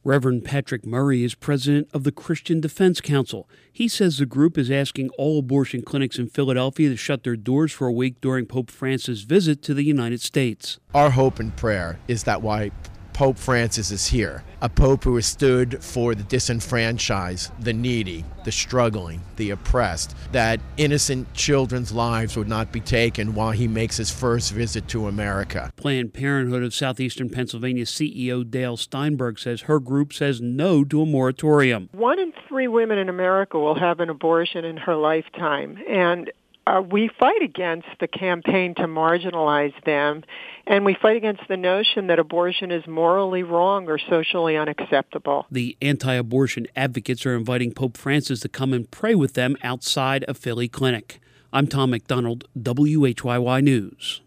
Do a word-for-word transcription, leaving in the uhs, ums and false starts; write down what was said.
Reverend Patrick Murray is president of the Christian Defense Council. He says the group is asking all abortion clinics in Philadelphia to shut their doors for a week during Pope Francis' visit to the United States. Our hope and prayer is that why Pope Francis is here, a pope who has stood for the disenfranchised, the needy, the struggling, the oppressed, that innocent children's lives would not be taken while he makes his first visit to America. Planned Parenthood of Southeastern Pennsylvania C E O Dale Steinberg says her group says no to a moratorium. One in three women in America will have an abortion in her lifetime, and Uh, we fight against the campaign to marginalize them, and we fight against the notion that abortion is morally wrong or socially unacceptable. The anti-abortion advocates are inviting Pope Francis to come and pray with them outside a Philly clinic. I'm Tom McDonald, W H Y Y News.